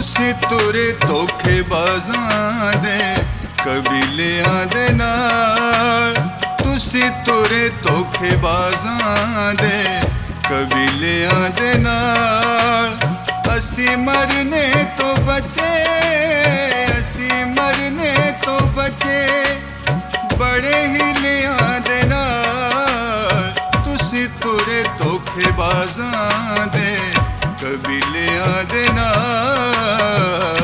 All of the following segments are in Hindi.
तुसी तुरे धोखेबाज़ां दे कबीलियां दे नाल। तुसी तुरे धोखेबाज़ां दे कबीलियां दे नाल। असी मरने तो बचे, असी मरने तो बचे बड़े हिलियां दे नाल। तुसी तुरे धोखेबाज़ां दे कबीलियां दे नाल।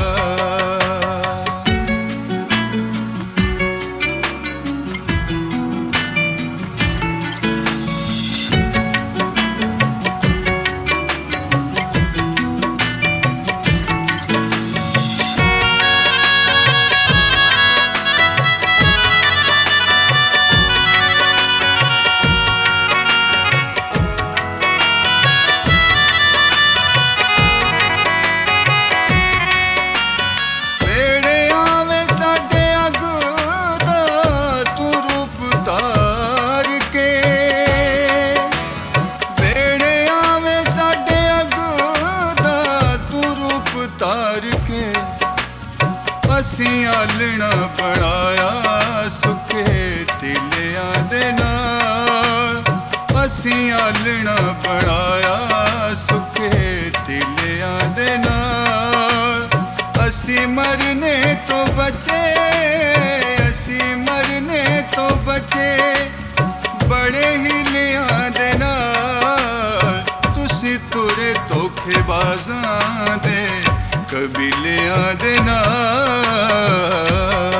असी आलना बनाया सुखे तिलियां दे नाल। असी आलना बनाया सुखे तिलियां दे नाल। असी मरने तो बचे, असी मरने तो बचे बड़े हिलियां दे नाल। तुसी तुरे धोखेबाज़ां दे कबीलियां दे नाल।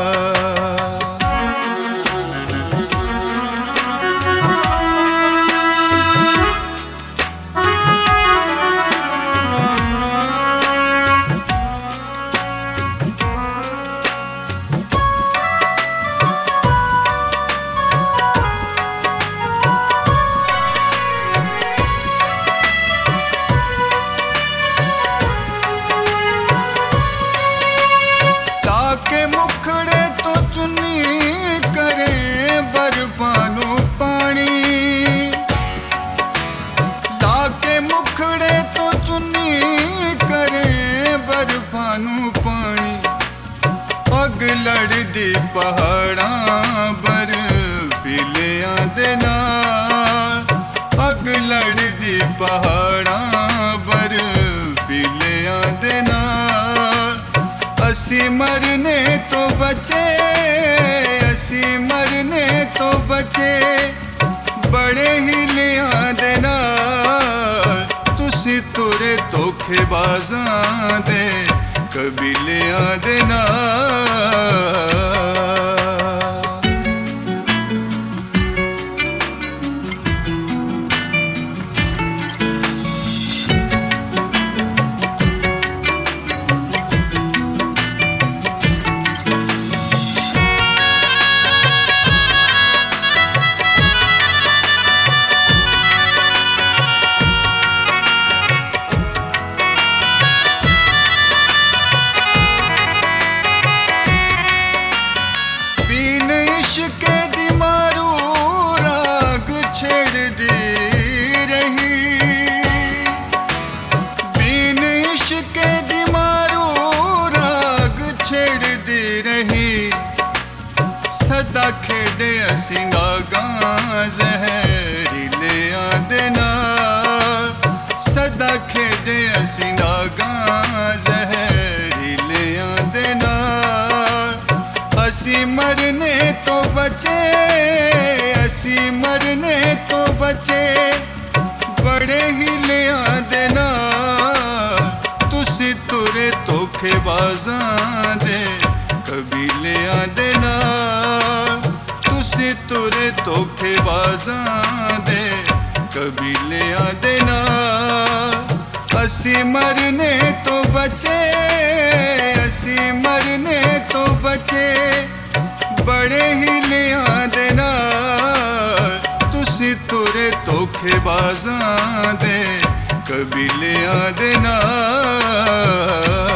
अग लड़दी पहाड़ां बर्फीलियां दे नाल। अग लड़दी पहाड़ां बर्फीलियां दे नाल। असी मरने तो बचे, असी मरने तो बचे बड़े हिलियां दे नाल। तुसी तुरे धोखेबाज़ां दे कबीलियां दे नाल। इश्क़ दी मारू राग छेड़दी रही। बिन इश्क़ दी मारू राग छेड़दी रही। सदा खेड़े असी गागां ज़हरीलियां दे नाल। सदा खेड़े असी गागां ज़हरीलियां दे नाल। असी मरने तो बचे, असी मरने तो बचे बड़े हिलियां दे नाल। तुसी तुरे धोखेबाज़ां दे कबीलियां दे नाल। तुसी तुरे धोखेबाज़ां दे कबीलियां दे नाल। असी मरने तो बचे, असी मरने तो बचे बड़े हिलियां दे नाल। तुसी तुरे धोखेबाज़ां दे कबीलियां दे नाल।